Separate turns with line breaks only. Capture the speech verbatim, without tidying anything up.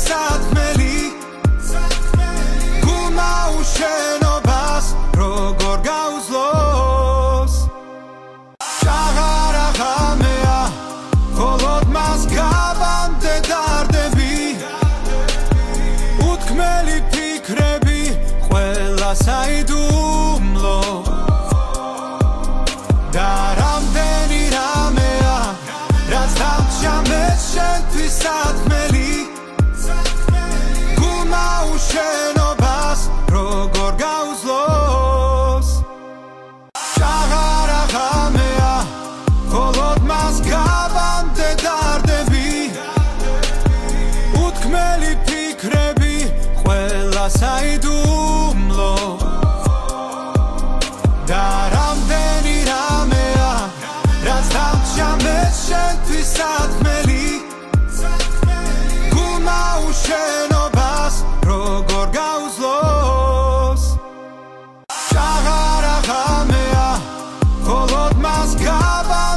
სათქმელი გულმა უშენობას როგორ გაუძლოს ჭაღარა ღამეა მხოლოდ მას გავამდე დარდები უთქმელი ფიქრები ყველა საიდუმლო და რამდენი რამეა რაც დავჭამეს შენთვის სათქმელი გულმა უშენობას როგორ გაუძლოს ჭაღარა ღამეა მხოლოდ მას გავამდე დარდები უთქმელი ფიქრები ყველა საიდუმლო და რამდენი რამეა რაც დავჭამეს შენთვის სათქმელი